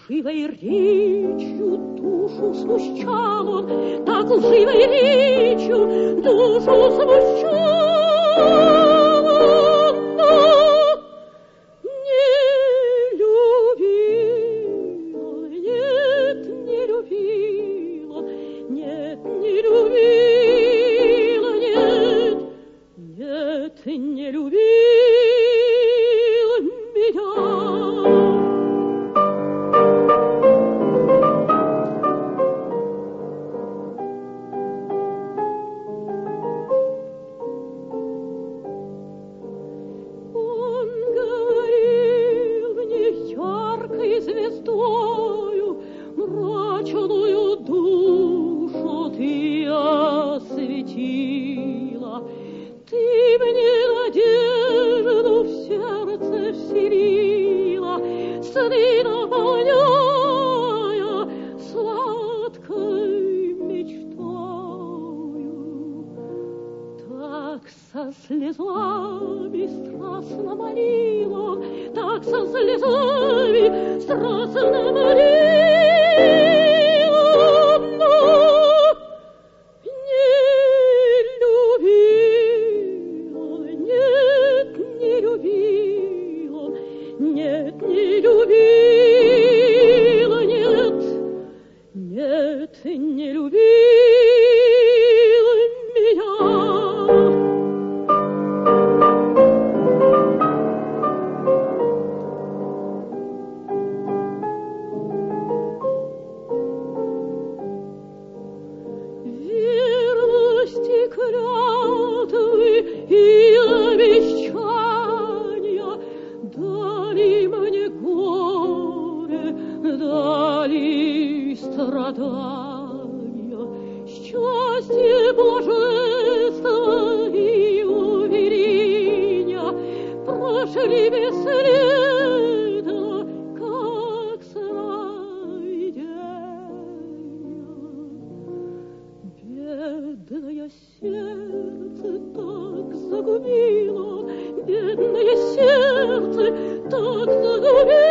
лживой речью душу смущал он, так лживой речью душу смущал он, но не любила, нет, не любила, нет, не любила, нет, нет, не любила меня. Звездою мрачную душу ты осветила, ты мне надежду в сердце вселила, сны наполняя сладкой мечтою. Так со слезами страстно молила, так со слезами страстно молила, но не любила, нет, не любила, нет, не любила, нет, нет, не любила меня. Клятвы и обещания дали мне горе, дали страдания, счастье, блаженство и уверения прошли бесследно, как сырой день. Бедное сердце так загубило, бедное сердце так загубило.